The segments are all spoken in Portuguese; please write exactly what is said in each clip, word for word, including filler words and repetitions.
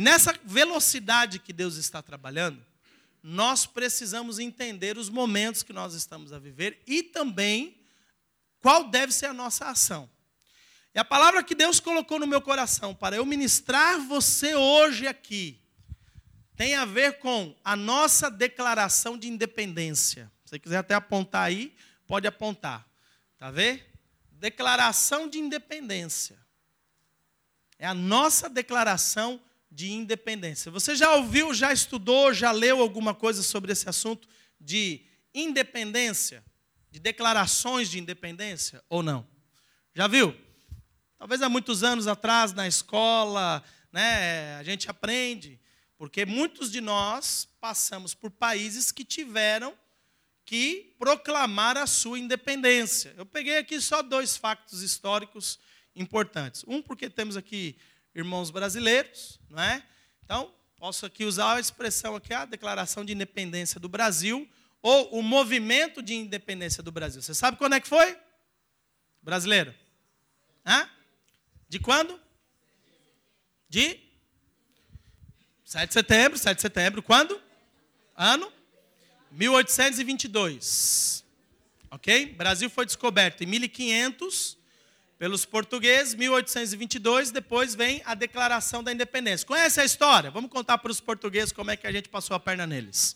E nessa velocidade que Deus está trabalhando, nós precisamos entender os momentos que nós estamos a viver e também qual deve ser a nossa ação. E a palavra que Deus colocou no meu coração para eu ministrar você hoje aqui tem a ver com a nossa declaração de independência. Se você quiser até apontar aí, pode apontar. Tá vendo? Declaração de independência. É a nossa declaração de independência. Você já ouviu, já estudou, já leu alguma coisa sobre esse assunto de independência? De declarações de independência ou não? Já viu? Talvez há muitos anos atrás, na escola, né, a gente aprende, porque muitos de nós passamos por países que tiveram que proclamar a sua independência. Eu peguei aqui só dois factos históricos importantes. Um, porque temos aqui irmãos brasileiros, não é? Então, posso aqui usar a expressão aqui, a Declaração de Independência do Brasil, ou o Movimento de Independência do Brasil. Você sabe quando é que foi? Brasileiro? Hã? De quando? De sete de setembro, sete de setembro. Quando? Ano? mil oitocentos e vinte e dois. Ok? O Brasil foi descoberto em mil e quinhentos pelos portugueses, mil oitocentos e vinte e dois, depois vem a Declaração da Independência. Conhece a história? Vamos contar para os portugueses como é que a gente passou a perna neles.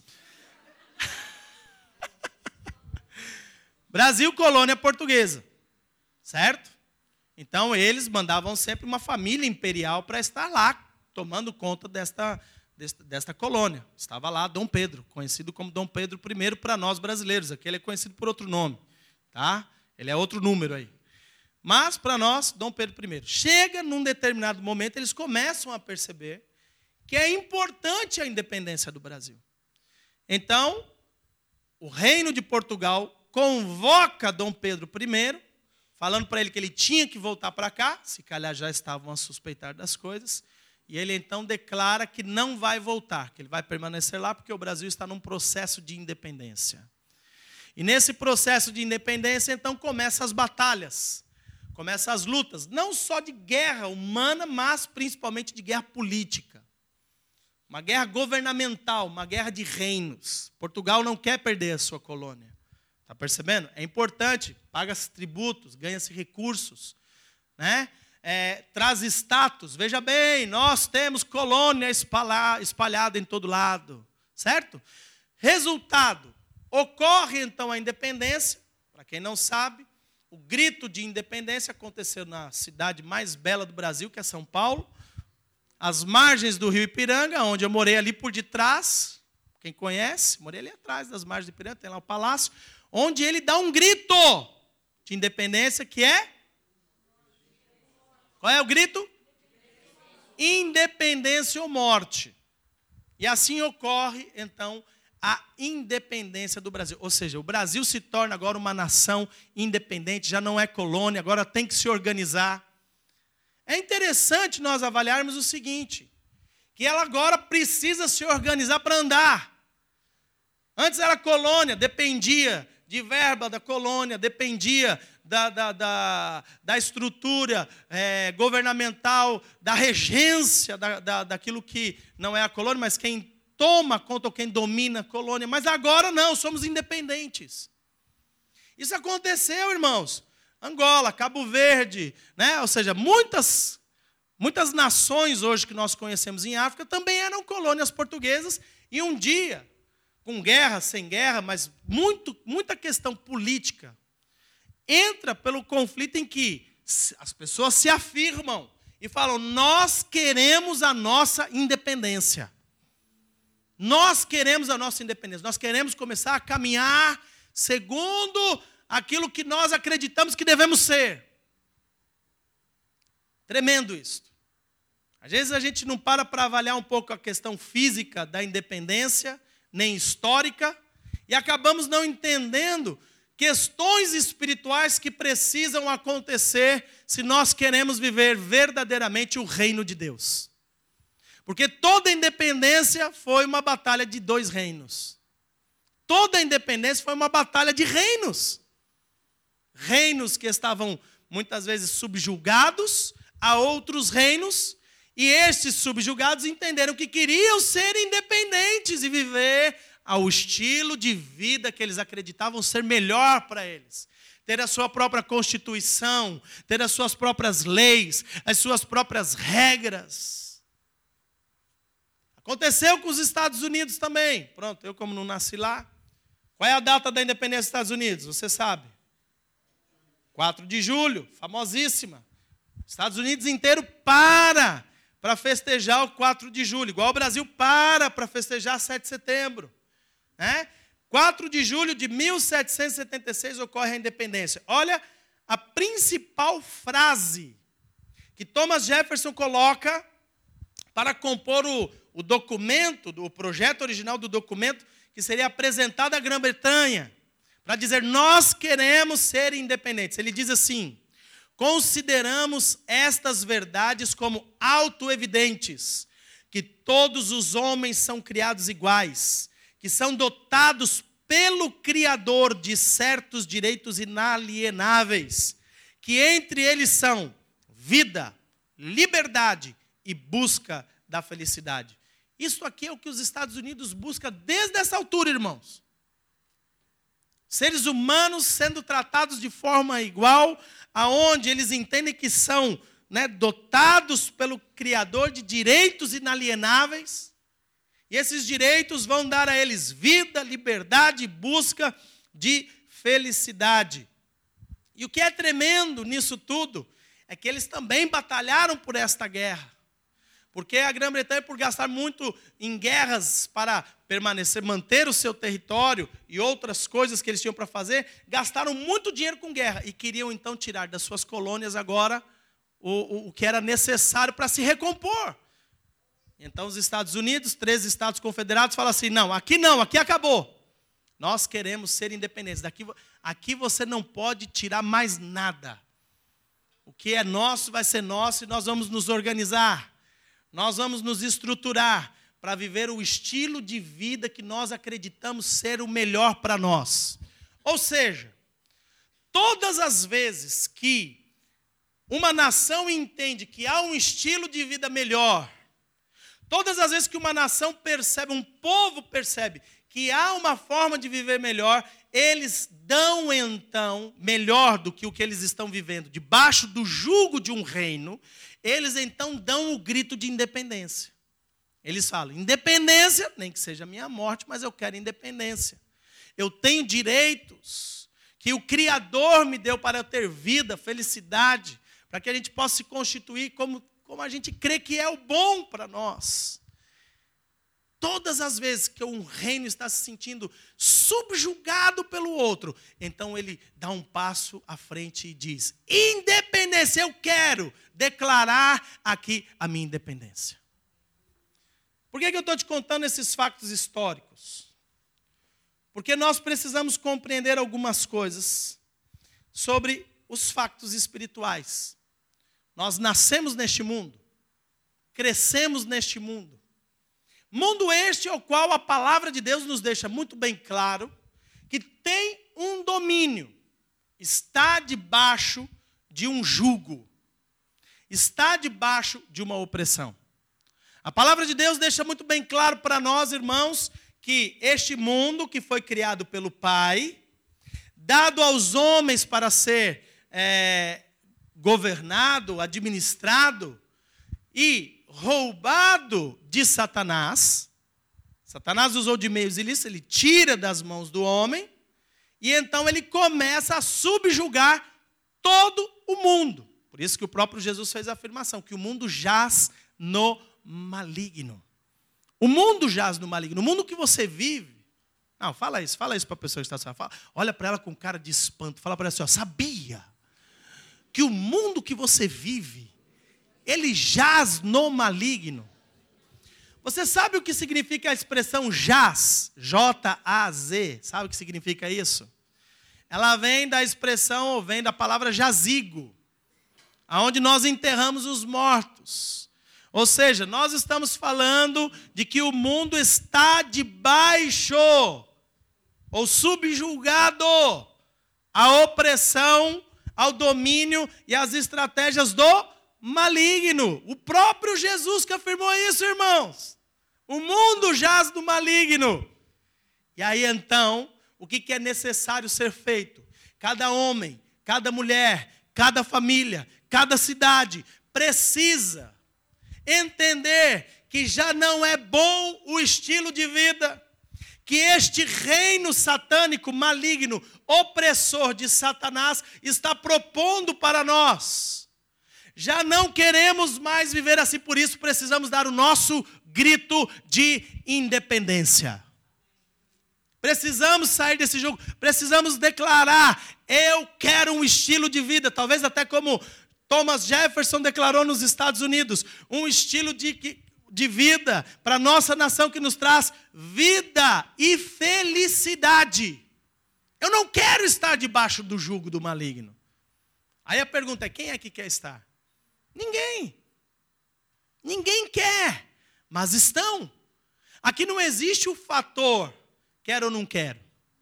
Brasil, colônia portuguesa. Certo? Então, eles mandavam sempre uma família imperial para estar lá, tomando conta desta, desta, desta colônia. Estava lá Dom Pedro, conhecido como Dom Pedro I para nós brasileiros. Aqui ele é conhecido por outro nome. Tá? Ele é outro número aí. Mas, para nós, Dom Pedro I. Chega num determinado momento, eles começam a perceber que é importante a independência do Brasil. Então, o reino de Portugal convoca Dom Pedro I, falando para ele que ele tinha que voltar para cá, se calhar já estavam a suspeitar das coisas, e ele então declara que não vai voltar, que ele vai permanecer lá porque o Brasil está num processo de independência. E nesse processo de independência, então, começam as batalhas, começam as lutas, não só de guerra humana, mas principalmente de guerra política. Uma guerra governamental, uma guerra de reinos. Portugal não quer perder a sua colônia. Está percebendo? É importante, paga-se tributos, ganha-se recursos, né? É, traz status. Veja bem, nós temos colônia espalhada em todo lado, certo? Resultado, ocorre então a independência. Para quem não sabe, o grito de independência aconteceu na cidade mais bela do Brasil, que é São Paulo, às margens do rio Ipiranga, onde eu morei ali por detrás. Quem conhece, morei ali atrás das margens do Ipiranga, tem lá o palácio, onde ele dá um grito de independência, que é... Qual é o grito? Independência ou morte. E assim ocorre, então, a independência do Brasil. Ou seja, o Brasil se torna agora uma nação independente, já não é colônia, agora tem que se organizar. É interessante nós avaliarmos o seguinte, que ela agora precisa se organizar para andar. Antes era colônia, dependia de verba da colônia, dependia da, da, da, da estrutura é, governamental, da regência da, da, daquilo que não é a colônia, mas quem toma conta ou quem domina a colônia. Mas agora não, somos independentes. Isso aconteceu, irmãos. Angola, Cabo Verde, né? Ou seja, muitas, muitas nações hoje que nós conhecemos em África também eram colônias portuguesas e um dia, com guerra, sem guerra, mas muito, muita questão política, entra pelo conflito em que as pessoas se afirmam e falam, nós queremos a nossa independência. Nós queremos a nossa independência. Nós queremos começar a caminhar segundo aquilo que nós acreditamos que devemos ser. Tremendo isso. Às vezes a gente não para para avaliar um pouco a questão física da independência, nem histórica, e acabamos não entendendo questões espirituais que precisam acontecer se nós queremos viver verdadeiramente o reino de Deus. Porque toda independência foi uma batalha de dois reinos. Toda independência foi uma batalha de reinos. Reinos que estavam muitas vezes subjugados a outros reinos, E estes subjugados entenderam que queriam ser independentes e viver ao estilo de vida que eles acreditavam ser melhor para eles. Ter a sua própria constituição, ter as suas próprias leis, as suas próprias regras. Aconteceu com os Estados Unidos também. Pronto, eu como não nasci lá. Qual é a data da independência dos Estados Unidos? Você sabe? quatro de julho, famosíssima. Estados Unidos inteiro para para festejar o quatro de julho, igual o Brasil para para festejar sete de setembro. Né? quatro de julho de mil setecentos e setenta e seis ocorre a independência. Olha a principal frase que Thomas Jefferson coloca para compor o, o documento, o projeto original do documento, que seria apresentado à Grã-Bretanha, para dizer, nós queremos ser independentes. Ele diz assim: consideramos estas verdades como autoevidentes, que todos os homens são criados iguais, que são dotados pelo Criador de certos direitos inalienáveis, que entre eles são vida, liberdade e busca da felicidade. Isso aqui é o que os Estados Unidos buscam desde essa altura, irmãos. Seres humanos sendo tratados de forma igual, aonde eles entendem que são, né, dotados pelo Criador de direitos inalienáveis, e esses direitos vão dar a eles vida, liberdade e busca de felicidade. E o que é tremendo nisso tudo é que eles também batalharam por esta guerra. Porque a Grã-Bretanha, por gastar muito em guerras para permanecer, manter o seu território e outras coisas que eles tinham para fazer, gastaram muito dinheiro com guerra e queriam então tirar das suas colônias agora o, o, o que era necessário para se recompor. Então os Estados Unidos, três estados confederados, falam assim, não, aqui não, aqui acabou. Nós queremos ser independentes. Daqui, aqui você não pode tirar mais nada. O que é nosso vai ser nosso e nós vamos nos organizar. Nós vamos nos estruturar para viver o estilo de vida que nós acreditamos ser o melhor para nós. Ou seja, todas as vezes que uma nação entende que há um estilo de vida melhor, todas as vezes que uma nação percebe, um povo percebe que há uma forma de viver melhor, eles dão então, melhor do que o que eles estão vivendo, debaixo do jugo de um reino, eles então dão o grito de independência. Eles falam, independência, nem que seja a minha morte, mas eu quero independência. Eu tenho direitos que o Criador me deu para eu ter vida, felicidade, para que a gente possa se constituir como, como a gente crê que é o bom para nós. Todas as vezes que um reino está se sentindo subjugado pelo outro, então ele dá um passo à frente e diz, independência, eu quero declarar aqui a minha independência. Por que que eu estou te contando esses fatos históricos? Porque nós precisamos compreender algumas coisas sobre os fatos espirituais. Nós nascemos neste mundo, crescemos neste mundo. Mundo este ao qual a palavra de Deus nos deixa muito bem claro que tem um domínio, está debaixo de um jugo, está debaixo de uma opressão. A palavra de Deus deixa muito bem claro para nós, irmãos, que este mundo que foi criado pelo Pai, dado aos homens para ser é, governado, administrado e roubado de Satanás. Satanás usou de meios ilícitos, ele tira das mãos do homem, e então ele começa a subjugar todo o mundo. Por isso que o próprio Jesus fez a afirmação, que o mundo jaz no maligno. O mundo jaz no maligno. O mundo que você vive, não, fala isso, fala isso para a pessoa que está só, fala, olha para ela com cara de espanto, fala para ela assim, ó, sabia que o mundo que você vive, ele jaz no maligno. Você sabe o que significa a expressão jaz? J A Z. Sabe o que significa isso? Ela vem da expressão, ou vem da palavra jazigo, aonde nós enterramos os mortos. Ou seja, nós estamos falando de que o mundo está debaixo, ou subjugado, à opressão, ao domínio e às estratégias do maligno. O próprio Jesus que afirmou isso, irmãos. O mundo jaz do maligno. E aí então, o que é necessário ser feito? Cada homem, cada mulher, cada família, cada cidade precisa entender que já não é bom o estilo de vida, que este reino satânico, maligno, opressor de Satanás está propondo para nós. Já não queremos mais viver assim, por isso precisamos dar o nosso grito de independência. Precisamos sair desse jogo, precisamos declarar, eu quero um estilo de vida, talvez até como Thomas Jefferson declarou nos Estados Unidos, um estilo de, de vida para a nossa nação que nos traz vida e felicidade. Eu não quero estar debaixo do jugo do maligno. Aí a pergunta é, quem é que quer estar? Ninguém. Ninguém quer, mas estão. Aqui não existe o fator quero ou não quero.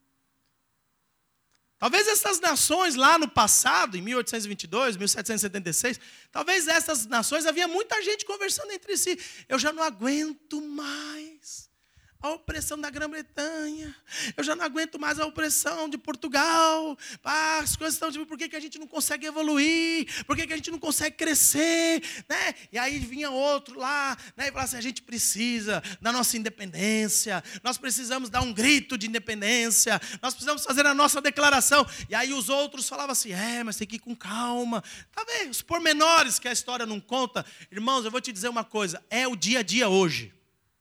Talvez essas nações lá no passado, em mil oitocentos e vinte e dois, mil setecentos e setenta e seis, talvez essas nações, havia muita gente conversando entre si. Eu já não aguento mais a opressão da Grã-Bretanha. Eu já não aguento mais a opressão de Portugal. Ah, as coisas estão tipo, por que, que a gente não consegue evoluir? Por que, que a gente não consegue crescer? Né? E aí vinha outro lá, né, e falava assim, a gente precisa da nossa independência. Nós precisamos dar um grito de independência. Nós precisamos fazer a nossa declaração. E aí os outros falavam assim, é, mas tem que ir com calma. Tá vendo? Os pormenores que a história não conta. Irmãos, eu vou te dizer uma coisa. É o dia a dia hoje.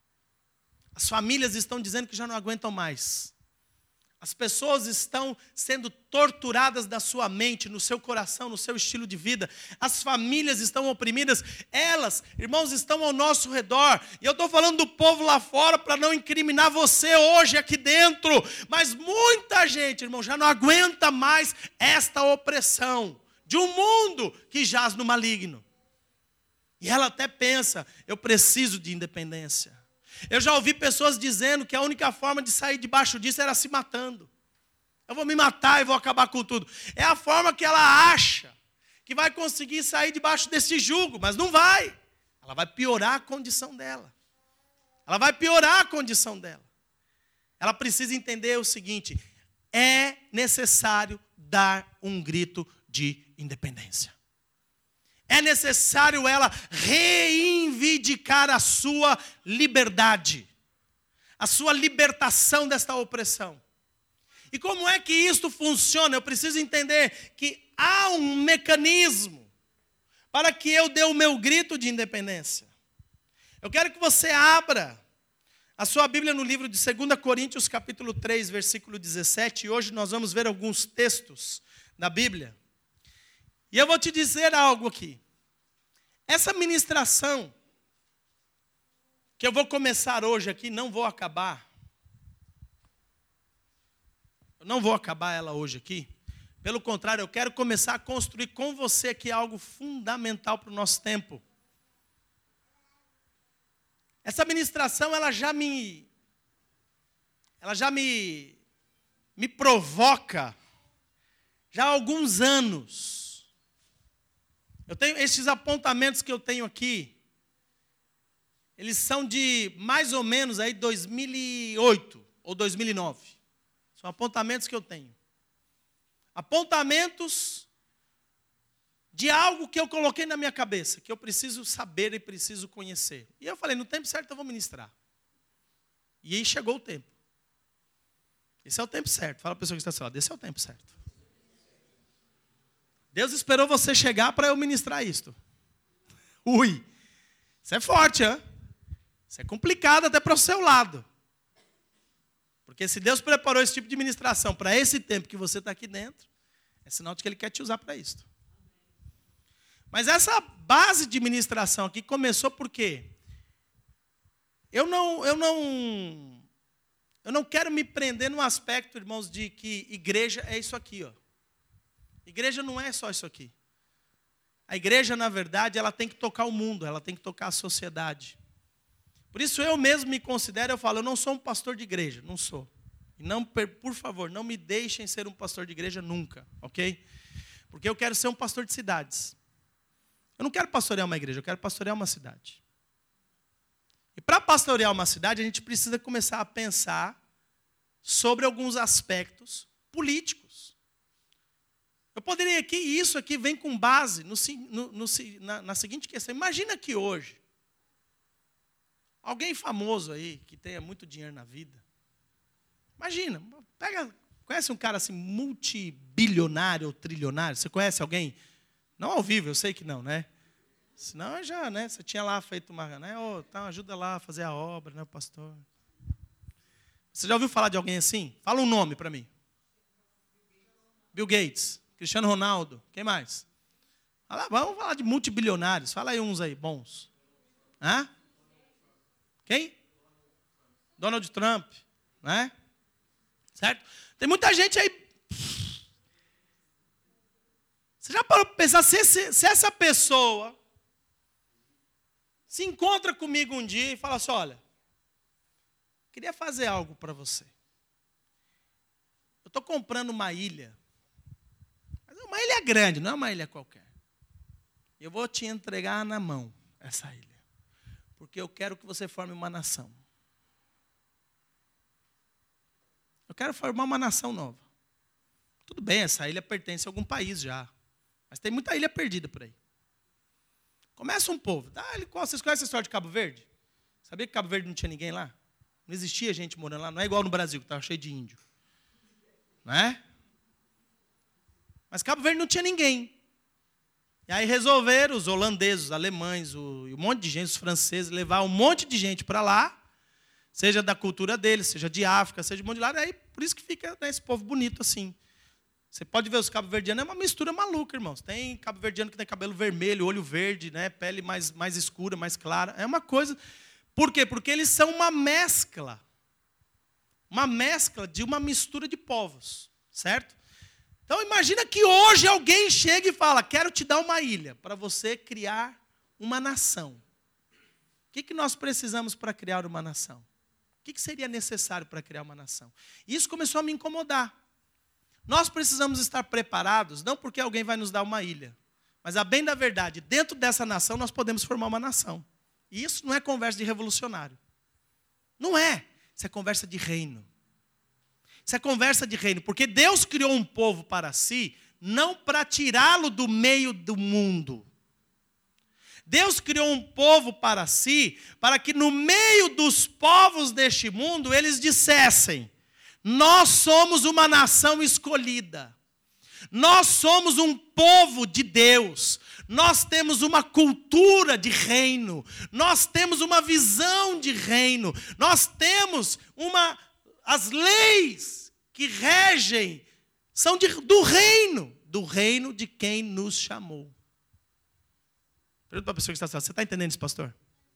As famílias estão dizendo que já não aguentam mais. As pessoas estão sendo torturadas da sua mente, no seu coração, no seu estilo de vida. As famílias estão oprimidas. Elas, irmãos, estão ao nosso redor. E eu estou falando do povo lá fora para não incriminar você hoje aqui dentro. Mas muita gente, irmão, já não aguenta mais esta opressão de um mundo que jaz no maligno. E ela até pensa, eu preciso de independência. Eu já ouvi pessoas dizendo que a única forma de sair debaixo disso era se matando. Eu vou me matar e vou acabar com tudo. É a forma que ela acha que vai conseguir sair debaixo desse jugo, mas não vai. Ela vai piorar a condição dela. Ela vai piorar a condição dela. Ela precisa entender o seguinte, é necessário dar um grito de independência. É necessário ela reivindicar a sua liberdade, a sua libertação desta opressão. E como é que isto funciona? Eu preciso entender que há um mecanismo para que eu dê o meu grito de independência. Eu quero que você abra a sua Bíblia no livro de dois Coríntios, capítulo três, versículo dezessete. E hoje nós vamos ver alguns textos da Bíblia. E eu vou te dizer algo aqui. Essa ministração que eu vou começar hoje aqui, não vou acabar. Eu não vou acabar ela hoje aqui. Pelo contrário, eu quero começar a construir com você aqui algo fundamental para o nosso tempo. Essa ministração, ela já me... Ela já me... Me provoca já há alguns anos. Eu tenho esses apontamentos que eu tenho aqui, eles são de mais ou menos aí dois mil e oito ou dois mil e nove. São apontamentos que eu tenho. Apontamentos de algo que eu coloquei na minha cabeça, que eu preciso saber e preciso conhecer. E eu falei, no tempo certo eu vou ministrar. E aí chegou o tempo. Esse é o tempo certo. Fala para a pessoa que está ao seu lado, esse é o tempo certo. Deus esperou você chegar para eu ministrar isto. Ui, isso é forte, hein? Isso é complicado até para o seu lado. Porque se Deus preparou esse tipo de ministração para esse tempo que você está aqui dentro, é sinal de que Ele quer te usar para isto. Mas essa base de ministração aqui começou por quê? Eu não, eu não, eu não quero me prender num aspecto, irmãos, de que igreja é isso aqui, ó. Igreja não é só isso aqui. A igreja, na verdade, ela tem que tocar o mundo, ela tem que tocar a sociedade. Por isso eu mesmo me considero, eu falo, eu não sou um pastor de igreja, não sou. E não, por favor, não me deixem ser um pastor de igreja nunca, ok? Porque eu quero ser um pastor de cidades. Eu não quero pastorear uma igreja, eu quero pastorear uma cidade. E para pastorear uma cidade, a gente precisa começar a pensar sobre alguns aspectos políticos. Eu poderia aqui, e isso aqui vem com base no, no, no, na, na seguinte questão. Imagina que hoje, alguém famoso aí, que tenha muito dinheiro na vida, imagina, pega, conhece um cara assim, multibilionário ou trilionário? Você conhece alguém? Não ao vivo, eu sei que não, né? Senão já, né? Você tinha lá feito uma, né? Oh, tá, ajuda lá a fazer a obra, né, pastor? Você já ouviu falar de alguém assim? Fala um nome para mim. Bill Gates, Cristiano Ronaldo, quem mais? Fala, vamos falar de multibilionários. Fala aí uns aí, bons. Hã? Quem? Donald Trump, né? Certo? Tem muita gente aí. Você já parou para pensar se, se, se essa pessoa se encontra comigo um dia e fala assim, olha, queria fazer algo para você. Eu estou comprando uma ilha. Mas é uma ilha grande, não é uma ilha qualquer. Eu vou te entregar na mão essa ilha. Porque eu quero que você forme uma nação. Eu quero formar uma nação nova. Tudo bem, essa ilha pertence a algum país já. Mas tem muita ilha perdida por aí. Começa um povo. Vocês conhecem a história de Cabo Verde? Sabia que Cabo Verde não tinha ninguém lá? Não existia gente morando lá. Não é igual no Brasil, que estava cheio de índio. Não é? Mas Cabo Verde não tinha ninguém. E aí resolveram os holandeses, os alemães, o, um monte de gente, os franceses, levar um monte de gente para lá, seja da cultura deles, seja de África, seja de um monte de lado. Aí, por isso que fica, né, esse povo bonito assim. Você pode ver os cabo-verdianos, é uma mistura maluca, irmãos. Tem cabo-verdiano que tem cabelo vermelho, olho verde, né, pele mais, mais escura, mais clara. É uma coisa... Por quê? Porque eles são uma mescla. Uma mescla de uma mistura de povos. Certo? Então, imagina que hoje alguém chega e fala, quero te dar uma ilha para você criar uma nação. O que, que nós precisamos para criar uma nação? O que, que seria necessário para criar uma nação? E isso começou a me incomodar. Nós precisamos estar preparados, não porque alguém vai nos dar uma ilha, mas a bem da verdade, dentro dessa nação nós podemos formar uma nação. E isso não é conversa de revolucionário. Não é. Isso é conversa de reino. Isso é conversa de reino, porque Deus criou um povo para si, não para tirá-lo do meio do mundo. Deus criou um povo para si, para que no meio dos povos deste mundo, eles dissessem, nós somos uma nação escolhida. Nós somos um povo de Deus. Nós temos uma cultura de reino. Nós temos uma visão de reino. Nós temos uma... As leis que regem são de, do reino. Do reino de quem nos chamou. Pergunta para a pessoa que está falando. Você está entendendo isso, pastor?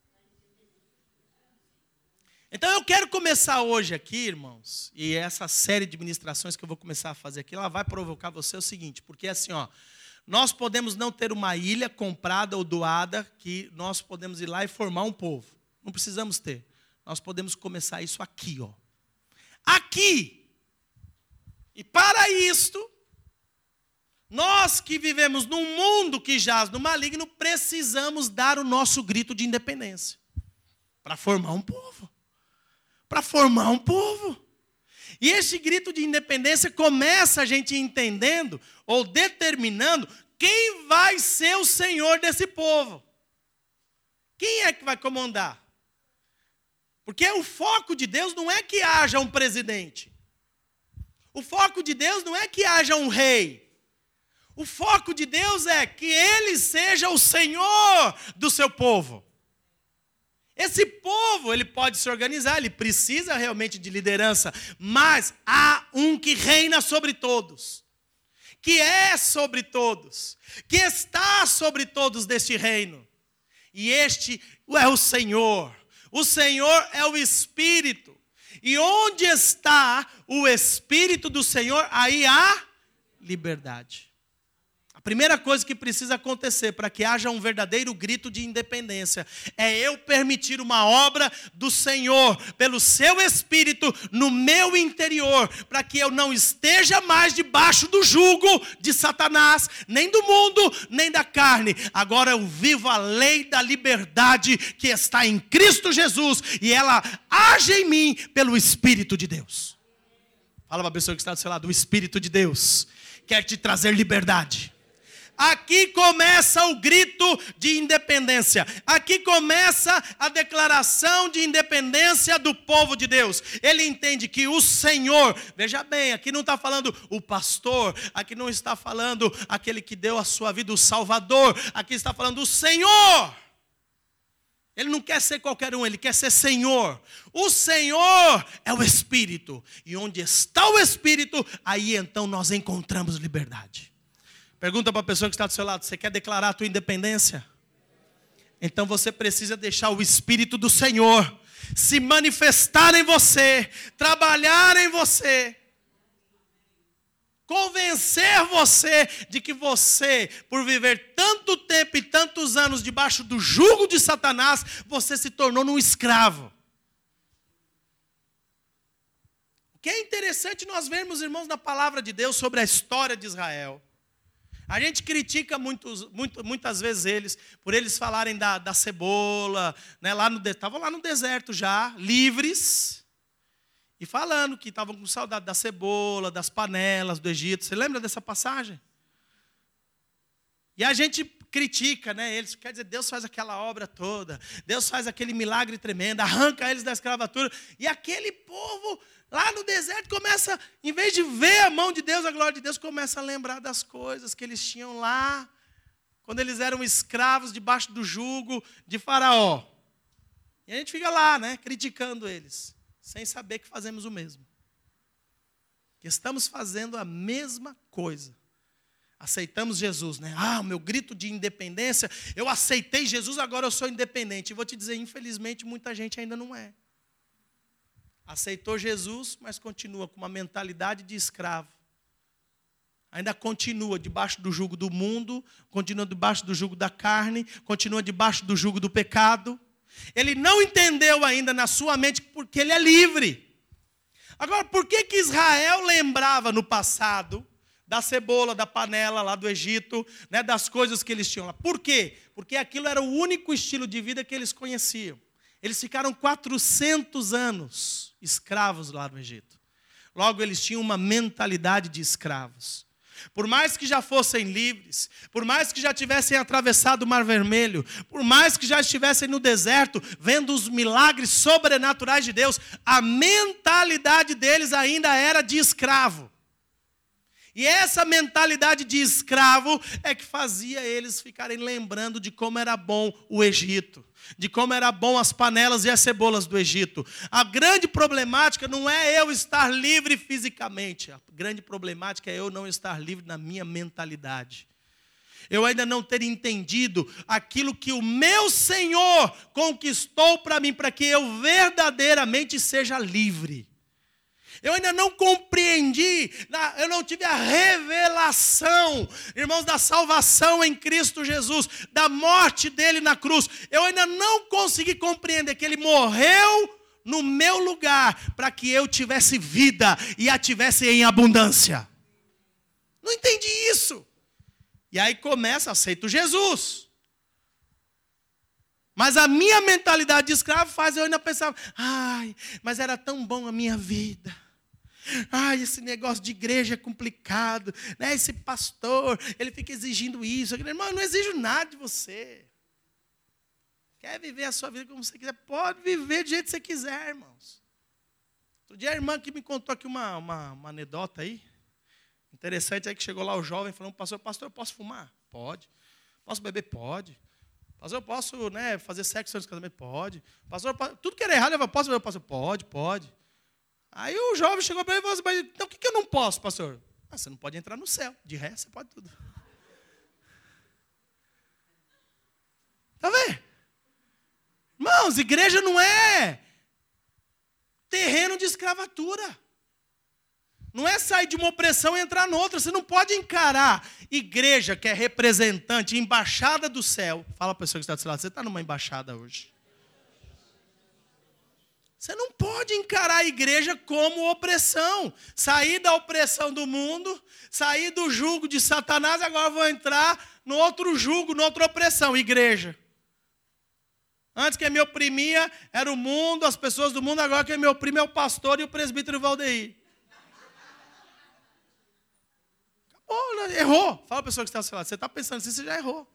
Então eu quero começar hoje aqui, irmãos, e essa série de ministrações que eu vou começar a fazer aqui, ela vai provocar você o seguinte, porque assim, ó, nós podemos não ter uma ilha comprada ou doada, que nós podemos ir lá e formar um povo. Não precisamos ter. Nós podemos começar isso aqui, ó. Aqui. E para isto, nós que vivemos num mundo que jaz no maligno, precisamos dar o nosso grito de independência. Para formar um povo. Para formar um povo. E esse grito de independência começa a gente entendendo ou determinando quem vai ser o senhor desse povo. Quem é que vai comandar? Porque o foco de Deus não é que haja um presidente. O foco de Deus não é que haja um rei. O foco de Deus é que ele seja o senhor do seu povo. Esse povo, ele pode se organizar, ele precisa realmente de liderança, mas há um que reina sobre todos, que é sobre todos, que está sobre todos deste reino. E este é o Senhor. O Senhor é o Espírito. E onde está o Espírito do Senhor, aí há liberdade. A primeira coisa que precisa acontecer para que haja um verdadeiro grito de independência é eu permitir uma obra do Senhor, pelo seu Espírito, no meu interior, para que eu não esteja mais debaixo do jugo de Satanás, nem do mundo, nem da carne. Agora eu vivo a lei da liberdade que está em Cristo Jesus, e ela age em mim pelo Espírito de Deus. Fala para a pessoa que está do seu lado: o Espírito de Deus quer te trazer liberdade. Aqui começa o grito de independência. Aqui começa a declaração de independência do povo de Deus. Ele entende que o Senhor, veja bem, aqui não está falando o pastor, aqui não está falando aquele que deu a sua vida, o Salvador, aqui está falando o Senhor. Ele não quer ser qualquer um, ele quer ser Senhor. O Senhor é o Espírito. E onde está o Espírito, aí então nós encontramos liberdade. Pergunta para a pessoa que está do seu lado: você quer declarar a tua independência? Então você precisa deixar o Espírito do Senhor se manifestar em você, trabalhar em você, convencer você de que você, por viver tanto tempo e tantos anos debaixo do jugo de Satanás, você se tornou um escravo. O que é interessante nós vermos, irmãos, na palavra de Deus sobre a história de Israel. A gente critica muitos, muito, muitas vezes eles, por eles falarem da, da cebola, né, lá no, estavam lá no deserto já, livres, e falando que estavam com saudade da cebola, das panelas do Egito. Você lembra dessa passagem? E a gente critica, né, eles, quer dizer, Deus faz aquela obra toda, Deus faz aquele milagre tremendo, arranca eles da escravatura, e aquele povo lá no deserto começa, em vez de ver a mão de Deus, a glória de Deus, começa a lembrar das coisas que eles tinham lá, quando eles eram escravos debaixo do jugo de Faraó. E a gente fica lá, né, criticando eles, sem saber que fazemos o mesmo. Que estamos fazendo a mesma coisa. Aceitamos Jesus, né? Ah, o meu grito de independência, eu aceitei Jesus, agora eu sou independente. E vou te dizer, infelizmente, muita gente ainda não é. Aceitou Jesus, mas continua com uma mentalidade de escravo. Ainda continua debaixo do jugo do mundo, continua debaixo do jugo da carne, continua debaixo do jugo do pecado. Ele não entendeu ainda na sua mente porque ele é livre. Agora, por que que Israel lembrava no passado da cebola, da panela lá do Egito, né, das coisas que eles tinham lá? Por quê? Porque aquilo era o único estilo de vida que eles conheciam. Eles ficaram quatrocentos anos escravos lá no Egito. Logo, eles tinham uma mentalidade de escravos. Por mais que já fossem livres, por mais que já tivessem atravessado o Mar Vermelho, por mais que já estivessem no deserto, vendo os milagres sobrenaturais de Deus, a mentalidade deles ainda era de escravo. E essa mentalidade de escravo é que fazia eles ficarem lembrando de como era bom o Egito, de como era bom as panelas e as cebolas do Egito. A grande problemática não é eu estar livre fisicamente, a grande problemática é eu não estar livre na minha mentalidade. Eu ainda não ter entendido aquilo que o meu Senhor conquistou para mim, para que eu verdadeiramente seja livre. Eu ainda não compreendi, eu não tive a revelação, irmãos, da salvação em Cristo Jesus, da morte dele na cruz. Eu ainda não consegui compreender que ele morreu no meu lugar para que eu tivesse vida e a tivesse em abundância. Não entendi isso. E aí começa, aceito Jesus. Mas a minha mentalidade de escravo faz eu ainda pensar, ai, mas era tão bom a minha vida. Ai, esse negócio de igreja é complicado, né? Esse pastor, ele fica exigindo isso. Irmão, eu não exijo nada de você. Quer viver a sua vida como você quiser? Pode viver do jeito que você quiser, irmãos. Outro dia a irmã que me contou aqui uma, uma, uma anedota aí. Interessante, aí que chegou lá o jovem falando, pastor, pastor, eu posso fumar? Pode. Posso beber? Pode. Pastor, eu posso, né, fazer sexo antes do casamento? Pode. Pastor, posso... tudo que era errado, eu posso beber? Pastor, pode, pode. Aí o jovem chegou para ele e falou assim, mas então o que, que eu não posso, pastor? Ah, você não pode entrar no céu, de resto você pode tudo. Está vendo? Irmãos, igreja não é terreno de escravatura. Não é sair de uma opressão e entrar noutra. Você não pode encarar igreja, que é representante, embaixada do céu. Fala para a pessoa que está do seu lado, você está numa embaixada hoje. Você não pode encarar a igreja como opressão. Sair da opressão do mundo, sair do jugo de Satanás, agora vou entrar no outro jugo, na outra opressão, igreja. Antes quem me oprimia era o mundo, as pessoas do mundo, agora quem me oprime é o pastor e o presbítero Valdeir. Acabou, né? Errou. Fala a pessoa que está ao seu lado, você está pensando assim, você já errou.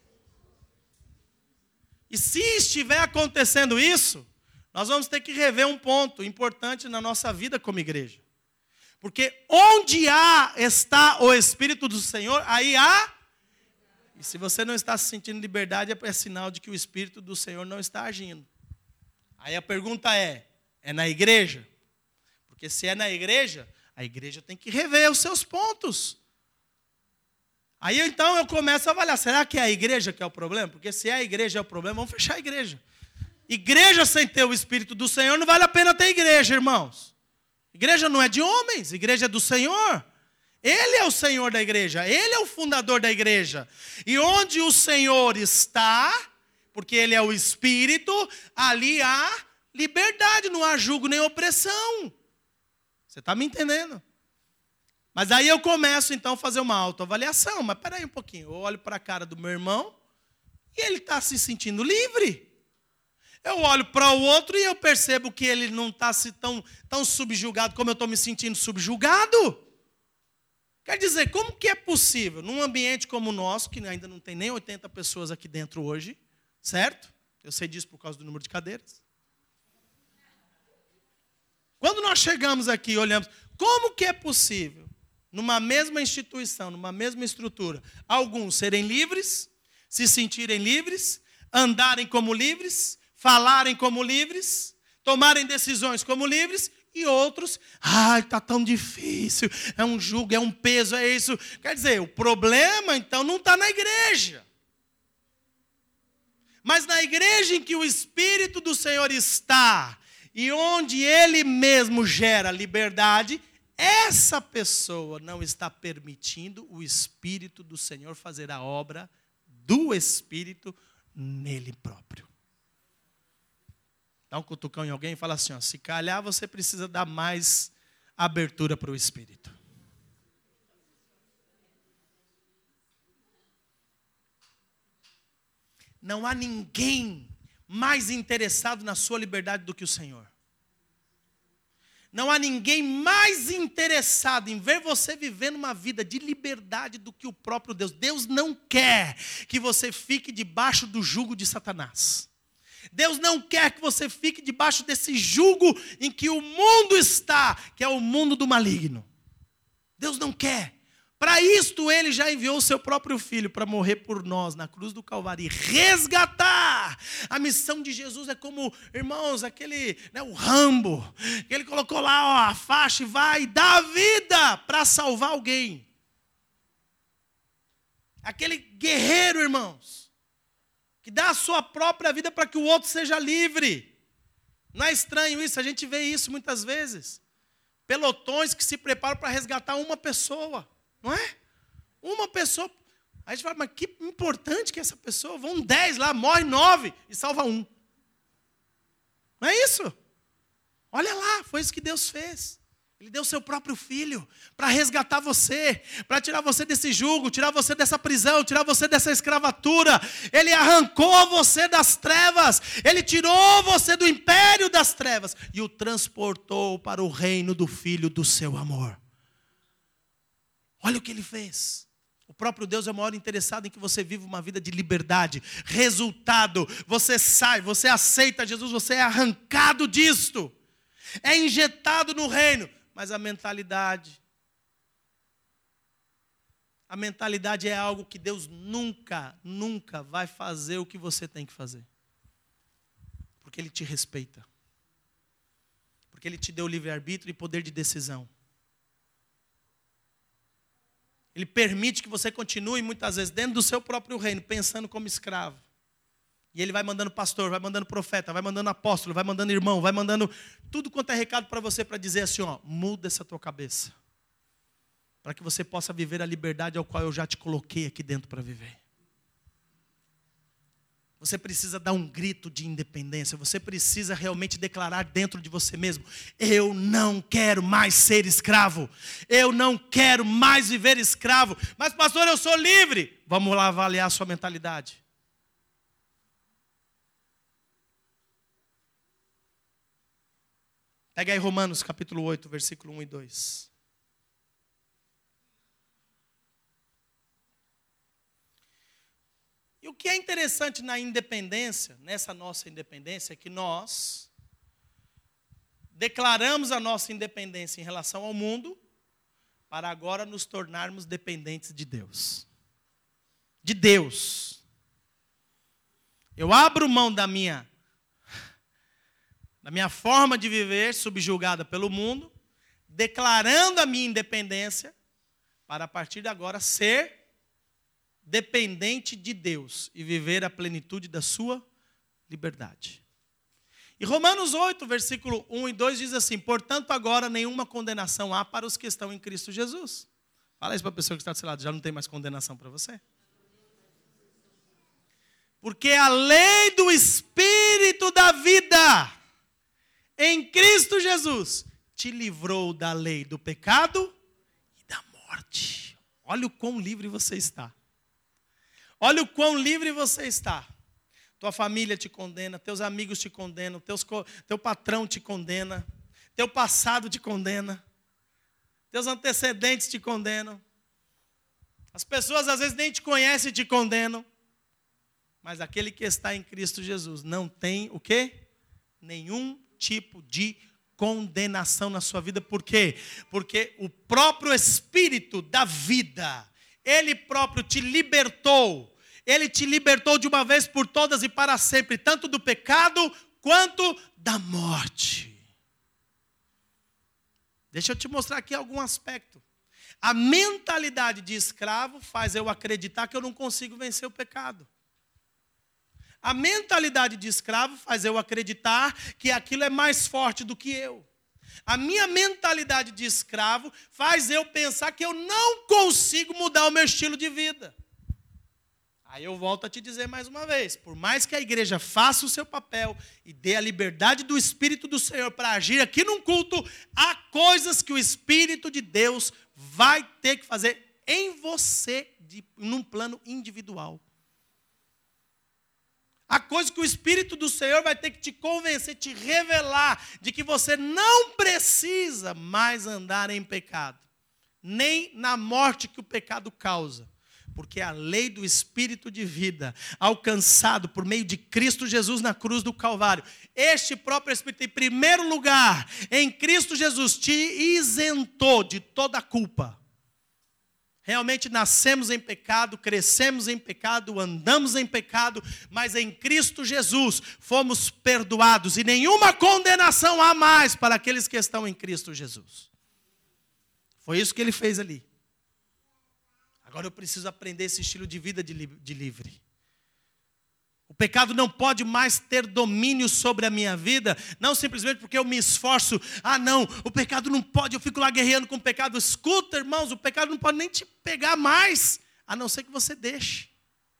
E se estiver acontecendo isso, nós vamos ter que rever um ponto importante na nossa vida como igreja. Porque onde há está o Espírito do Senhor, aí há. E se você não está se sentindo liberdade, é sinal de que o Espírito do Senhor não está agindo. Aí a pergunta é, é na igreja? Porque se é na igreja, a igreja tem que rever os seus pontos. Aí então eu começo a avaliar, será que é a igreja que é o problema? Porque se é a igreja é o problema, vamos fechar a igreja. Igreja sem ter o Espírito do Senhor, não vale a pena ter igreja, irmãos. Igreja não é de homens, igreja é do Senhor. Ele é o Senhor da igreja, Ele é o fundador da igreja. E onde o Senhor está, porque Ele é o Espírito, ali há liberdade, não há julgo nem opressão. Você está me entendendo? Mas aí eu começo então a fazer uma autoavaliação. Mas peraí um pouquinho, eu olho para a cara do meu irmão e ele está se sentindo livre. Eu olho para o outro e eu percebo que ele não está se tão, tão subjugado como eu estou me sentindo subjugado. Quer dizer, como que é possível, num ambiente como o nosso, que ainda não tem nem oitenta pessoas aqui dentro hoje, certo? Eu sei disso por causa do número de cadeiras. Quando nós chegamos aqui e olhamos, como que é possível, numa mesma instituição, numa mesma estrutura, alguns serem livres, se sentirem livres, andarem como livres, falarem como livres, tomarem decisões como livres, e outros, ai, está tão difícil, é um jugo, é um peso, é isso. Quer dizer, o problema, então, não está na igreja. Mas na igreja em que o Espírito do Senhor está, e onde Ele mesmo gera liberdade, essa pessoa não está permitindo o Espírito do Senhor fazer a obra do Espírito nele próprio. Dá um cutucão em alguém e fala assim, ó, se calhar você precisa dar mais abertura para o Espírito. Não há ninguém mais interessado na sua liberdade do que o Senhor. Não há ninguém mais interessado em ver você vivendo uma vida de liberdade do que o próprio Deus. Deus não quer que você fique debaixo do jugo de Satanás. Deus não quer que você fique debaixo desse jugo em que o mundo está, que é o mundo do maligno. Deus não quer. Para isto Ele já enviou o seu próprio Filho para morrer por nós na cruz do Calvário e resgatar. A missão de Jesus é como, irmãos, aquele, né, o Rambo, que Ele colocou lá ó, a faixa e vai dar a vida para salvar alguém. Aquele guerreiro, irmãos, que dá a sua própria vida para que o outro seja livre. Não é estranho isso? A gente vê isso muitas vezes. Pelotões que se preparam para resgatar uma pessoa. Não é? Uma pessoa. Aí a gente fala, mas que importante que essa pessoa. Vão dez lá, morre nove e salva um. Não é isso? Olha lá, foi isso que Deus fez. Ele deu o seu próprio filho para resgatar você, para tirar você desse jugo, tirar você dessa prisão, tirar você dessa escravatura. Ele arrancou você das trevas, Ele tirou você do império das trevas e o transportou para o reino do Filho do seu amor. Olha o que Ele fez. O próprio Deus é o maior interessado em que você viva uma vida de liberdade. Resultado, você sai, você aceita Jesus, você é arrancado disto. É injetado no reino. Mas a mentalidade, a mentalidade é algo que Deus nunca, nunca vai fazer o que você tem que fazer. Porque Ele te respeita. Porque Ele te deu livre-arbítrio e poder de decisão. Ele permite que você continue muitas vezes dentro do seu próprio reino, pensando como escravo. E Ele vai mandando pastor, vai mandando profeta, vai mandando apóstolo, vai mandando irmão, vai mandando tudo quanto é recado para você para dizer assim, ó, muda essa tua cabeça. para que você possa viver a liberdade ao qual eu já te coloquei aqui dentro para viver. Você precisa dar um grito de independência. Você precisa realmente declarar dentro de você mesmo: eu não quero mais ser escravo. Eu não quero mais viver escravo. Mas pastor, eu sou livre. Vamos lá avaliar a sua mentalidade. Pega aí Romanos capítulo oito, versículo um e dois. E o que é interessante na independência, nessa nossa independência, é que nós declaramos a nossa independência em relação ao mundo, para agora nos tornarmos dependentes de Deus. De Deus. Eu abro mão da minha, da minha forma de viver, subjugada pelo mundo, declarando a minha independência, para a partir de agora ser dependente de Deus e viver a plenitude da sua liberdade. E Romanos oito, versículo um e dois diz assim: portanto agora nenhuma condenação há para os que estão em Cristo Jesus. Fala isso para a pessoa que está do seu lado, já não tem mais condenação para você. Porque a lei do Espírito da vida em Cristo Jesus te livrou da lei do pecado e da morte. Olha o quão livre você está. Olha o quão livre você está. Tua família te condena, teus amigos te condenam, teus, teu patrão te condena, teu passado te condena, teus antecedentes te condenam. As pessoas às vezes nem te conhecem e te condenam. Mas aquele que está em Cristo Jesus não tem o quê? Nenhum tipo de condenação na sua vida. Por quê? Porque o próprio Espírito da vida, Ele próprio te libertou. Ele te libertou de uma vez por todas e para sempre, tanto do pecado quanto da morte. Deixa eu te mostrar aqui algum aspecto. A mentalidade de escravo faz eu acreditar que eu não consigo vencer o pecado. A mentalidade de escravo faz eu acreditar que aquilo é mais forte do que eu. A minha mentalidade de escravo faz eu pensar que eu não consigo mudar o meu estilo de vida. Aí eu volto a te dizer mais uma vez, por mais que a igreja faça o seu papel e dê a liberdade do Espírito do Senhor para agir aqui num culto, há coisas que o Espírito de Deus vai ter que fazer em você, de, num plano individual. Há coisas que o Espírito do Senhor vai ter que te convencer, te revelar de que você não precisa mais andar em pecado, nem na morte que o pecado causa. Porque a lei do Espírito de vida, alcançado por meio de Cristo Jesus na cruz do Calvário, este próprio Espírito, em primeiro lugar, em Cristo Jesus, te isentou de toda a culpa. Realmente nascemos em pecado, crescemos em pecado, andamos em pecado, mas em Cristo Jesus fomos perdoados e nenhuma condenação há mais para aqueles que estão em Cristo Jesus. Foi isso que ele fez ali. Agora eu preciso aprender esse estilo de vida de, li- de livre. O pecado não pode mais ter domínio sobre a minha vida, não simplesmente porque eu me esforço. Ah não, o pecado não pode, eu fico lá guerreando com o pecado. Escuta, irmãos, o pecado não pode nem te pegar mais, a não ser que você deixe.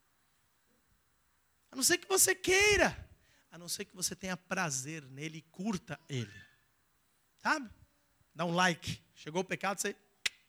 A não ser que você queira. A não ser que você tenha prazer nele e curta ele. Sabe? Dá um like. Chegou o pecado, você...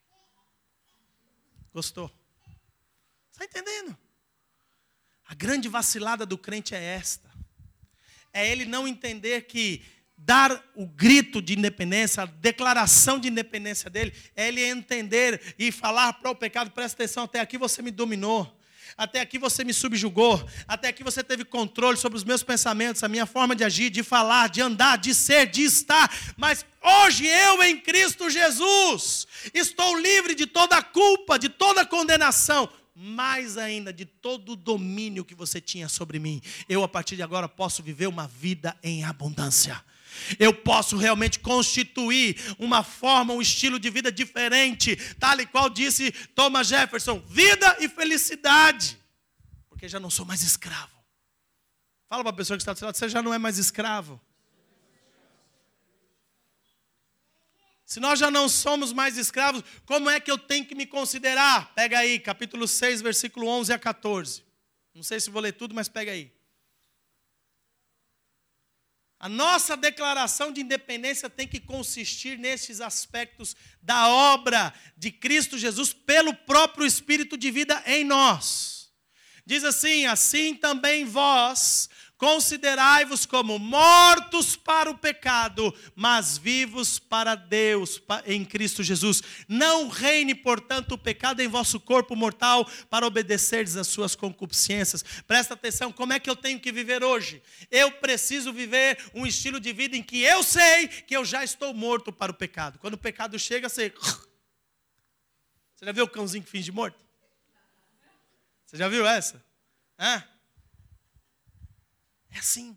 Gostou? Está entendendo? A grande vacilada do crente é esta. É ele não entender que dar o grito de independência, a declaração de independência dele, é ele entender e falar para o pecado: presta atenção, até aqui você me dominou. Até aqui você me subjugou. Até aqui você teve controle sobre os meus pensamentos, a minha forma de agir, de falar, de andar, de ser, de estar. Mas hoje eu em Cristo Jesus estou livre de toda a culpa, de toda a condenação. Mais ainda, de todo o domínio que você tinha sobre mim. Eu a partir de agora posso viver uma vida em abundância. Eu posso realmente constituir uma forma, um estilo de vida diferente, tal e qual disse Thomas Jefferson: vida e felicidade, porque já não sou mais escravo. Fala para a pessoa que está do seu lado: você já não é mais escravo. Se nós já não somos mais escravos, como é que eu tenho que me considerar? Pega aí, capítulo seis, versículo onze a quatorze. Não sei se vou ler tudo, mas pega aí. A nossa declaração de independência tem que consistir nesses aspectos da obra de Cristo Jesus pelo próprio Espírito de vida em nós. Diz assim: assim também vós considerai-vos como mortos para o pecado, mas vivos para Deus em Cristo Jesus. Não reine, portanto, o pecado em vosso corpo mortal para obedecerdes às suas concupiscências. Presta atenção, como é que eu tenho que viver hoje? Eu preciso viver um estilo de vida em que eu sei que eu já estou morto para o pecado. Quando o pecado chega, você... Você já viu o cãozinho que finge morto? Você já viu essa? Hã? É assim.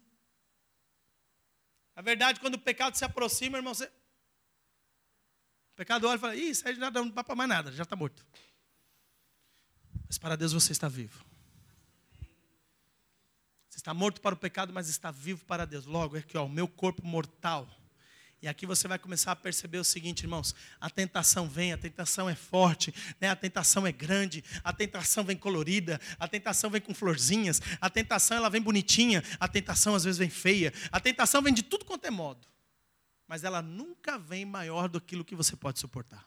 Na verdade, quando o pecado se aproxima, irmão, você... o pecado olha e fala: ih, isso aí já não dá para mais nada, já está morto. Mas para Deus você está vivo. Você está morto para o pecado, mas está vivo para Deus. Logo, é aqui, ó, o meu corpo mortal. E aqui você vai começar a perceber o seguinte, irmãos: a tentação vem, a tentação é forte, né? A tentação é grande, a tentação vem colorida, a tentação vem com florzinhas, a tentação ela vem bonitinha, a tentação às vezes vem feia, a tentação vem de tudo quanto é modo, mas ela nunca vem maior do que aquilo que você pode suportar.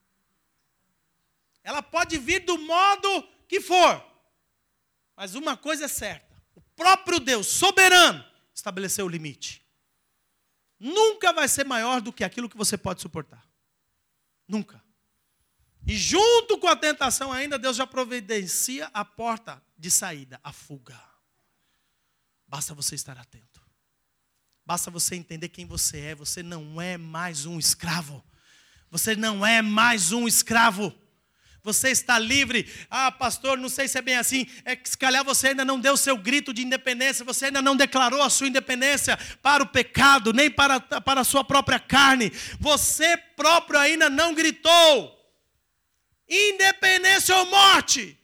Ela pode vir do modo que for, mas uma coisa é certa: o próprio Deus soberano estabeleceu o limite. Nunca vai ser maior do que aquilo que você pode suportar. Nunca. E junto com a tentação ainda, Deus já providencia a porta de saída, a fuga. Basta você estar atento. Basta você entender quem você é. Você não é mais um escravo. Você não é mais um escravo. Você está livre. Ah, pastor, não sei se é bem assim. É que se calhar você ainda não deu o seu grito de independência. Você ainda não declarou a sua independência para o pecado, nem para, para a sua própria carne. Você próprio ainda não gritou: independência ou morte.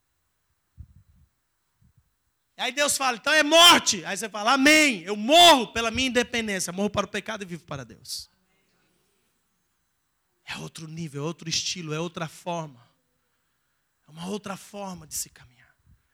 Aí Deus fala: então é morte. Aí você fala: amém, eu morro pela minha independência. Morro para o pecado e vivo para Deus. É outro nível, é outro estilo, é outra forma. É uma outra forma de se caminhar.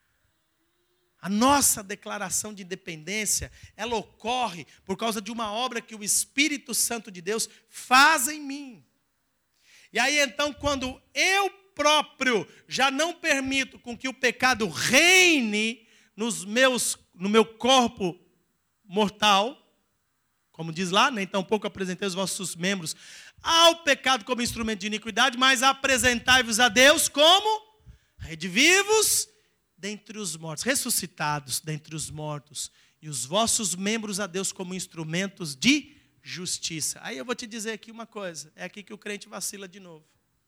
A nossa declaração de independência, ela ocorre por causa de uma obra que o Espírito Santo de Deus faz em mim. E aí então, quando eu próprio já não permito com que o pecado reine nos meus, no meu corpo mortal, como diz lá, nem tampouco apresentei os vossos membros ao pecado como instrumento de iniquidade, mas apresentai-vos a Deus como redivivos dentre os mortos, ressuscitados dentre os mortos, e os vossos membros a Deus como instrumentos de justiça. Aí eu vou te dizer aqui uma coisa, é aqui que o crente vacila de novo.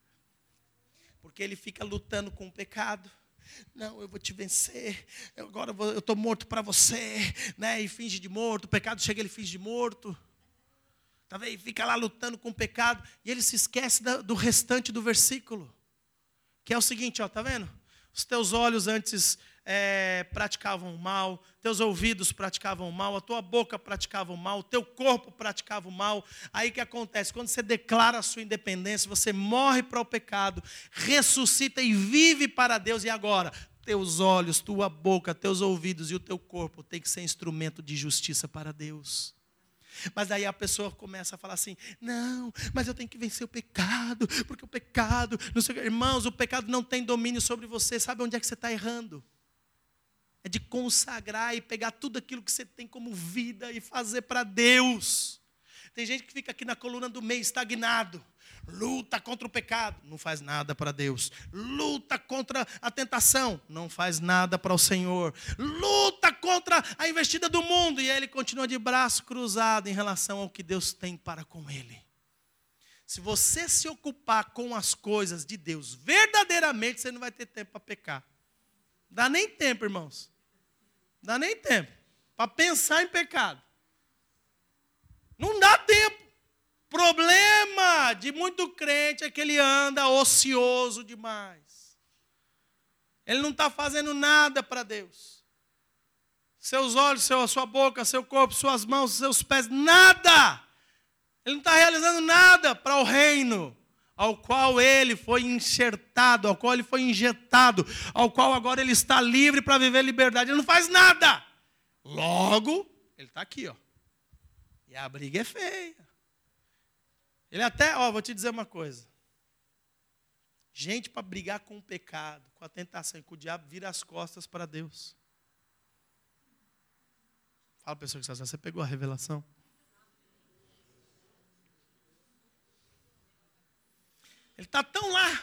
Porque ele fica lutando com o pecado. Não, eu vou te vencer, eu agora eu estou morto para você, né? E finge de morto, o pecado chega, ele finge de morto. Tá vendo? Fica lá lutando com o pecado, e ele se esquece da, do restante do versículo. Que é o seguinte, ó, tá vendo? Os teus olhos antes é, praticavam mal, teus ouvidos praticavam mal, a tua boca praticava o mal, o teu corpo praticava o mal. Aí o que acontece? Quando você declara a sua independência, você morre para o pecado, ressuscita e vive para Deus. E agora? Teus olhos, tua boca, teus ouvidos e o teu corpo tem que ser instrumento de justiça para Deus. Mas daí a pessoa começa a falar assim: não, mas eu tenho que vencer o pecado, porque o pecado, não sei o que. Irmãos, o pecado não tem domínio sobre você. Sabe onde é que você está errando? É de consagrar e pegar tudo aquilo que você tem como vida e fazer para Deus. Tem gente que fica aqui na coluna do meio estagnado. Luta contra o pecado, não faz nada para Deus. Luta contra a tentação, não faz nada para o Senhor. Luta contra a investida do mundo, e ele continua de braço cruzado em relação ao que Deus tem para com ele. Se você se ocupar com as coisas de Deus verdadeiramente, você não vai ter tempo para pecar. Dá nem tempo, irmãos. Dá nem tempo para pensar em pecado. Não dá tempo. Problema de muito crente é que ele anda ocioso demais. Ele não está fazendo nada para Deus. Seus olhos, seu, sua boca, seu corpo, suas mãos, seus pés, nada. Ele não está realizando nada para o reino ao qual ele foi enxertado, ao qual ele foi injetado, ao qual agora ele está livre para viver liberdade. Ele não faz nada. Logo, ele está aqui, ó. E a briga é feia. Ele até, ó, vou te dizer uma coisa. Gente para brigar com o pecado, com a tentação, com o diabo, vira as costas para Deus. Fala, pessoa que está assim, você pegou a revelação? Ele está tão lá.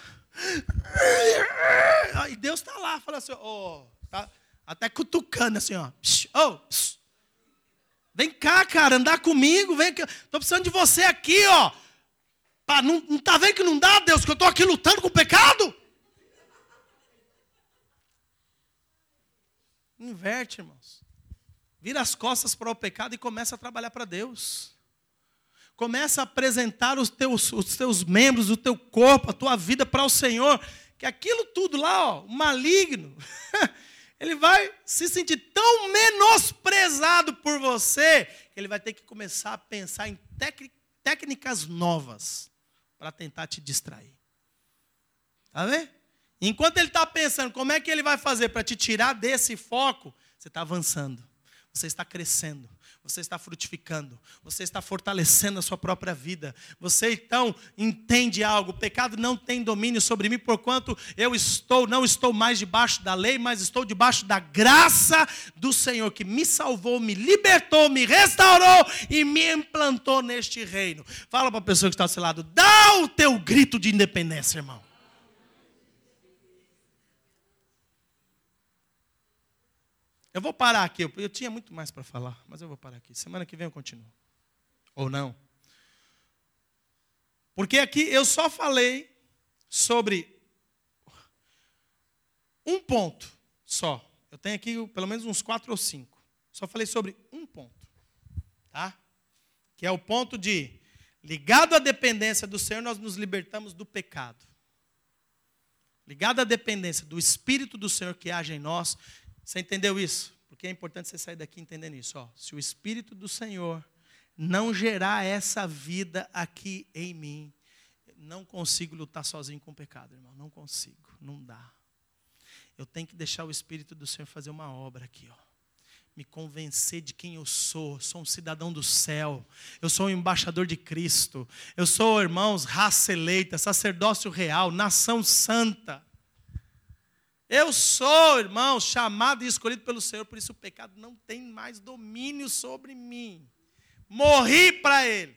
E Deus está lá, fala assim, ó, tá, até cutucando assim, ó. Oh, vem cá, cara, andar comigo, vem cá. Estou precisando de você aqui, ó. Pá, não está vendo que não dá, Deus, que eu estou aqui lutando com o pecado? Inverte, irmãos. Vira as costas para o pecado e começa a trabalhar para Deus. Começa a apresentar os teus, os teus membros, o teu corpo, a tua vida para o Senhor. Que aquilo tudo lá, ó, maligno, ele vai se sentir tão menosprezado por você, que ele vai ter que começar a pensar em técnicas novas para tentar te distrair. Está vendo? Enquanto ele está pensando como é que ele vai fazer para te tirar desse foco, você está avançando, você está crescendo, você está frutificando, você está fortalecendo a sua própria vida. Você então entende algo, o pecado não tem domínio sobre mim, porquanto eu estou, não estou mais debaixo da lei, mas estou debaixo da graça do Senhor, que me salvou, me libertou, me restaurou e me implantou neste reino. Fala para a pessoa que está ao seu lado, dá o teu grito de independência, irmão. Eu vou parar aqui, eu, eu tinha muito mais para falar, mas eu vou parar aqui. Semana que vem eu continuo. Ou não. Porque aqui eu só falei sobre um ponto só. Eu tenho aqui pelo menos uns quatro ou cinco. Só falei sobre um ponto. Tá? Que é o ponto de, ligado à dependência do Senhor, nós nos libertamos do pecado. Ligado à dependência do Espírito do Senhor que age em nós. Você entendeu isso? Porque é importante você sair daqui entendendo isso. Ó, se o Espírito do Senhor não gerar essa vida aqui em mim, não consigo lutar sozinho com o pecado, irmão. Não consigo, não dá. Eu tenho que deixar o Espírito do Senhor fazer uma obra aqui, ó. Me convencer de quem eu sou. Eu sou um cidadão do céu. Eu sou um embaixador de Cristo. Eu sou, irmãos, raça eleita, sacerdócio real, nação santa. Eu sou, irmãos, chamado e escolhido pelo Senhor, por isso o pecado não tem mais domínio sobre mim. Morri para Ele.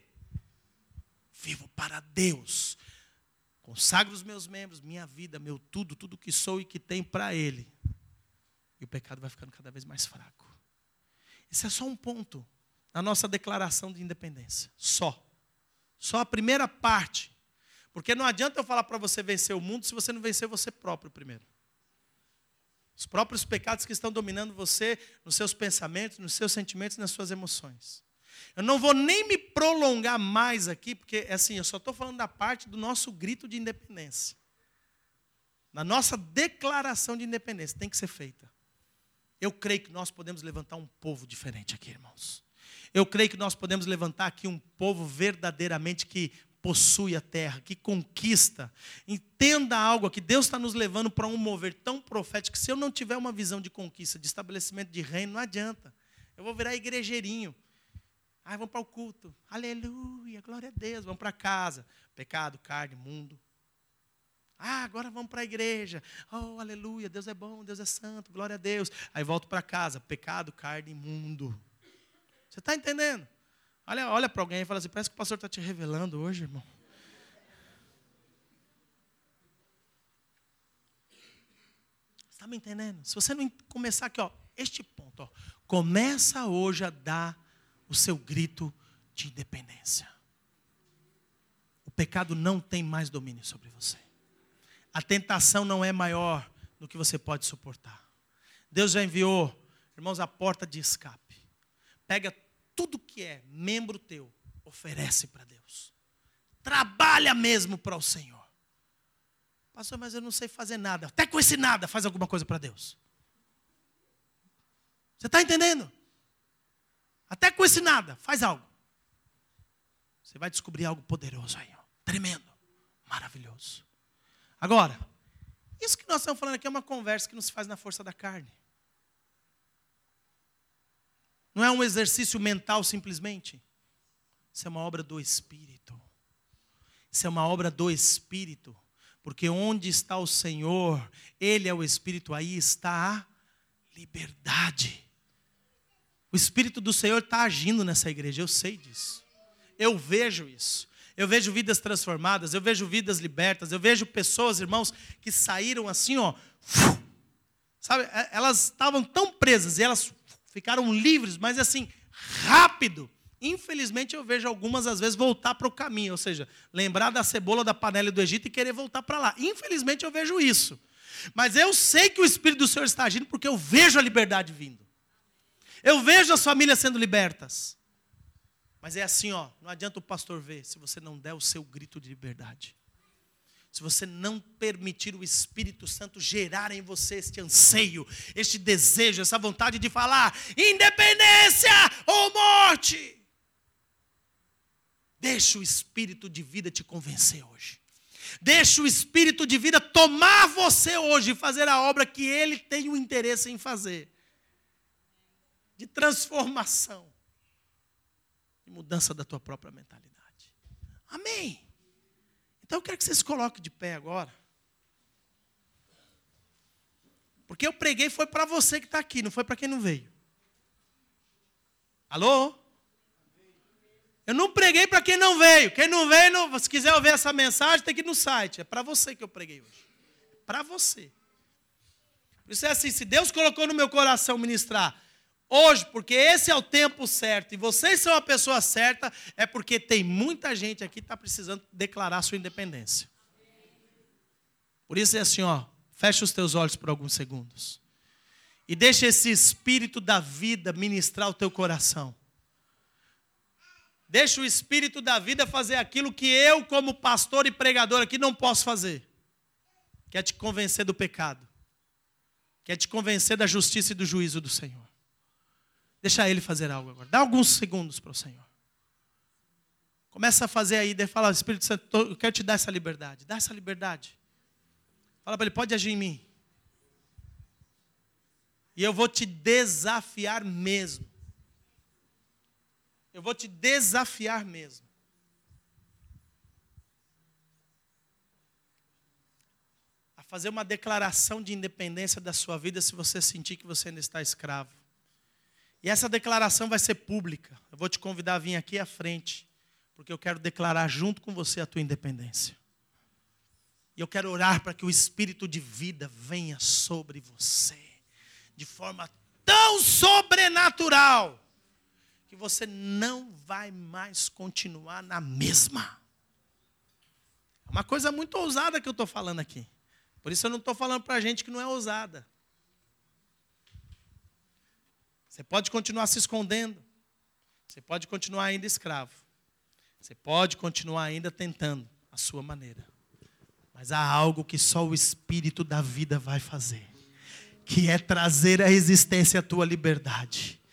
Vivo para Deus. Consagro os meus membros, minha vida, meu tudo, tudo que sou e que tenho para Ele. E o pecado vai ficando cada vez mais fraco. Esse é só um ponto na nossa declaração de independência. Só. Só a primeira parte. Porque não adianta eu falar para você vencer o mundo se você não vencer você próprio primeiro. Os próprios pecados que estão dominando você, nos seus pensamentos, nos seus sentimentos, nas suas emoções. Eu não vou nem me prolongar mais aqui, porque assim, eu só estou falando da parte do nosso grito de independência. Na nossa declaração de independência, tem que ser feita. Eu creio que nós podemos levantar um povo diferente aqui, irmãos. Eu creio que nós podemos levantar aqui um povo verdadeiramente que possui a terra, que conquista. Entenda algo aqui, Deus está nos levando para um mover tão profético que se eu não tiver uma visão de conquista, de estabelecimento de reino, não adianta. Eu vou virar igrejeirinho. Ah, vamos para o culto. Aleluia, glória a Deus. Vamos para casa. Pecado, carne, mundo. Ah, agora vamos para a igreja. Oh, aleluia, Deus é bom, Deus é santo, glória a Deus. Aí volto para casa. Pecado, carne, mundo. Você está entendendo? Olha, olha para alguém e fala assim, parece que o pastor está te revelando hoje, irmão. Você está me entendendo? Se você não começar aqui, ó, este ponto, ó, começa hoje a dar o seu grito de independência. O pecado não tem mais domínio sobre você. A tentação não é maior do que você pode suportar. Deus já enviou, irmãos, a porta de escape. Pega tudo que é membro teu, oferece para Deus. Trabalha mesmo para o Senhor. Pastor, mas eu não sei fazer nada. Até com esse nada, faz alguma coisa para Deus. Você está entendendo? Até com esse nada, faz algo. Você vai descobrir algo poderoso aí, ó. Tremendo, maravilhoso. Agora, isso que nós estamos falando aqui é uma conversa que não se faz na força da carne. Não é um exercício mental simplesmente. Isso é uma obra do Espírito. Isso é uma obra do Espírito. Porque onde está o Senhor, Ele é o Espírito, aí está a liberdade. O Espírito do Senhor está agindo nessa igreja, eu sei disso. Eu vejo isso. Eu vejo vidas transformadas, eu vejo vidas libertas, eu vejo pessoas, irmãos, que saíram assim, ó. Sabe, elas estavam tão presas e elas ficaram livres, mas assim, rápido. Infelizmente eu vejo algumas às vezes voltar para o caminho, ou seja, lembrar da cebola da panela do Egito e querer voltar para lá. Infelizmente eu vejo isso. Mas eu sei que o Espírito do Senhor está agindo porque eu vejo a liberdade vindo. Eu vejo as famílias sendo libertas. Mas é assim, ó, não adianta o pastor ver se você não der o seu grito de liberdade. Se você não permitir o Espírito Santo gerar em você este anseio, este desejo, essa vontade de falar, independência ou morte. Deixa o Espírito de vida te convencer hoje. Deixa o Espírito de vida tomar você hoje e fazer a obra que Ele tem o interesse em fazer. De transformação. De mudança da tua própria mentalidade. Amém. Então eu quero que você se coloque de pé agora. Porque eu preguei foi para você que está aqui, não foi para quem não veio. Alô? Eu não preguei para quem não veio. Quem não veio, não, se quiser ouvir essa mensagem, tem que ir no site. É para você que eu preguei hoje. Para você. Por isso é assim, se Deus colocou no meu coração ministrar hoje, porque esse é o tempo certo, e vocês são a pessoa certa, é porque tem muita gente aqui que está precisando declarar sua independência. Por isso é assim, ó, fecha os teus olhos por alguns segundos. E deixa esse Espírito da vida ministrar o teu coração. Deixa o Espírito da vida fazer aquilo que eu, como pastor e pregador aqui, não posso fazer. Que é te convencer do pecado. Que é te convencer da justiça e do juízo do Senhor. Deixa Ele fazer algo agora. Dá alguns segundos para o Senhor. Começa a fazer aí, fala, Espírito Santo, eu quero te dar essa liberdade. Dá essa liberdade. Fala para Ele, pode agir em mim. E eu vou te desafiar mesmo. Eu vou te desafiar mesmo. A fazer uma declaração de independência da sua vida se você sentir que você ainda está escravo. E essa declaração vai ser pública. Eu vou te convidar a vir aqui à frente, porque eu quero declarar junto com você a tua independência. E eu quero orar para que o Espírito de vida venha sobre você, de forma tão sobrenatural, que você não vai mais continuar na mesma. É uma coisa muito ousada que eu estou falando aqui. Por isso eu não estou falando para gente que não é ousada. Você pode continuar se escondendo. Você pode continuar ainda escravo. Você pode continuar ainda tentando a sua maneira. Mas há algo que só o Espírito da vida vai fazer. Que é trazer à existência a tua liberdade.